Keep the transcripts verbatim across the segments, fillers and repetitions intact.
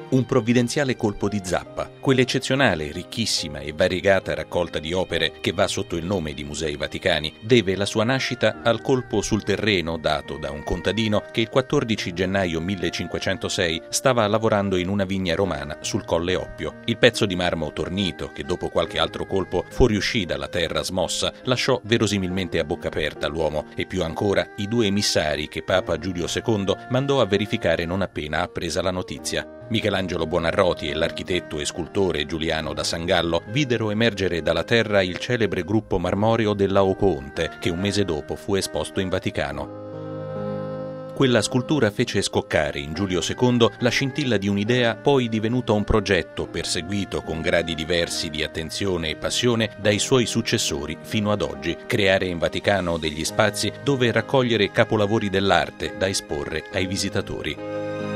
Un provvidenziale colpo di zappa, quell'eccezionale, ricchissima e variegata raccolta di opere che va sotto il nome di Musei Vaticani, deve la sua nascita al colpo sul terreno dato da un contadino che il quattordici gennaio millecinquecentosei stava lavorando in una vigna romana sul Colle Oppio. Il pezzo di marmo tornito, che dopo qualche altro colpo fuoriuscì dalla terra smossa, lasciò verosimilmente a bocca aperta l'uomo e più ancora i due emissari che Papa Giulio secondo mandò a verificare non appena appresa la notizia. Michelangelo Buonarroti e l'architetto e scultore Giuliano da Sangallo videro emergere dalla terra il celebre gruppo marmoreo dell'Aocoonte, che un mese dopo fu esposto in Vaticano. Quella scultura fece scoccare in Giulio secondo la scintilla di un'idea poi divenuta un progetto perseguito con gradi diversi di attenzione e passione dai suoi successori fino ad oggi: creare in Vaticano degli spazi dove raccogliere capolavori dell'arte da esporre ai visitatori.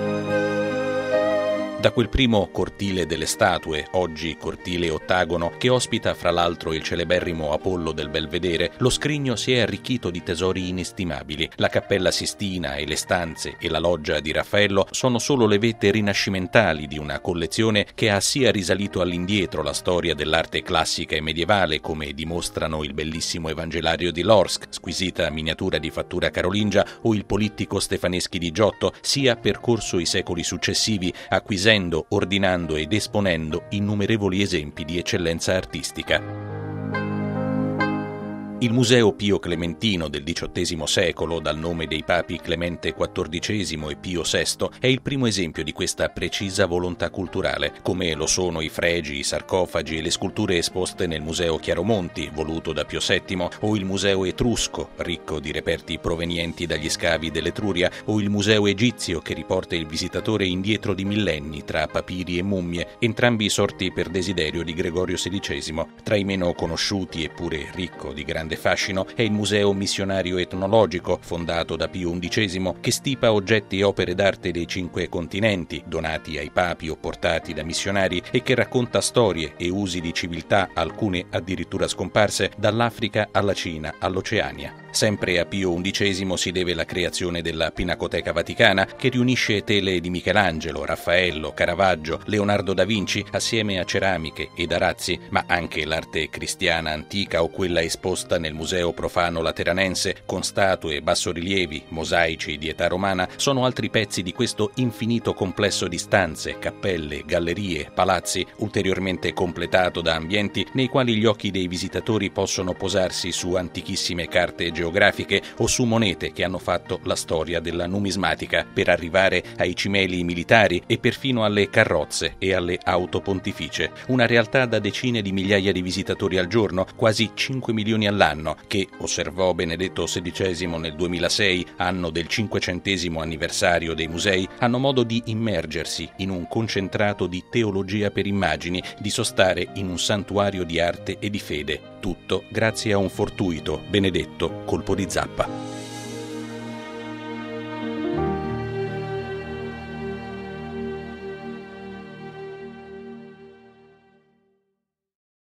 Da quel primo cortile delle statue, oggi cortile ottagono, che ospita fra l'altro il celeberrimo Apollo del Belvedere, lo scrigno si è arricchito di tesori inestimabili. La Cappella Sistina e le stanze e la loggia di Raffaello sono solo le vette rinascimentali di una collezione che ha sia risalito all'indietro la storia dell'arte classica e medievale, come dimostrano il bellissimo Evangelario di Lorsk, squisita miniatura di fattura carolingia, o il Polittico Stefaneschi di Giotto, sia percorso i secoli successivi, acquisendo, ordinando ed esponendo innumerevoli esempi di eccellenza artistica. Il Museo Pio Clementino del diciottesimo secolo, dal nome dei papi Clemente quattordicesimo e Pio sesto, è il primo esempio di questa precisa volontà culturale, come lo sono i fregi, i sarcofagi e le sculture esposte nel Museo Chiaromonti, voluto da Pio settimo, o il Museo Etrusco, ricco di reperti provenienti dagli scavi dell'Etruria, o il Museo Egizio, che riporta il visitatore indietro di millenni tra papiri e mummie, entrambi sorti per desiderio di Gregorio sedicesimo. Tra i meno conosciuti, eppure ricco di grande fascino, è il Museo Missionario Etnologico, fondato da Pio undicesimo, che stipa oggetti e opere d'arte dei cinque continenti, donati ai papi o portati da missionari, e che racconta storie e usi di civiltà, alcune addirittura scomparse, dall'Africa alla Cina, all'Oceania. Sempre a Pio undicesimo si deve la creazione della Pinacoteca Vaticana, che riunisce tele di Michelangelo, Raffaello, Caravaggio, Leonardo da Vinci, assieme a ceramiche ed arazzi, ma anche l'arte cristiana antica o quella esposta nel Museo Profano Lateranense, con statue, bassorilievi, mosaici di età romana, sono altri pezzi di questo infinito complesso di stanze, cappelle, gallerie, palazzi, ulteriormente completato da ambienti nei quali gli occhi dei visitatori possono posarsi su antichissime carte geografiche o su monete che hanno fatto la storia della numismatica, per arrivare ai cimeli militari e perfino alle carrozze e alle auto pontificie. Una realtà da decine di migliaia di visitatori al giorno, quasi cinque milioni all'anno, che, osservò Benedetto sedicesimo nel duemilasei, anno del cinquecentesimo anniversario dei musei, hanno modo di immergersi in un concentrato di teologia per immagini, di sostare in un santuario di arte e di fede. Tutto grazie a un fortuito, benedetto colpo di zappa.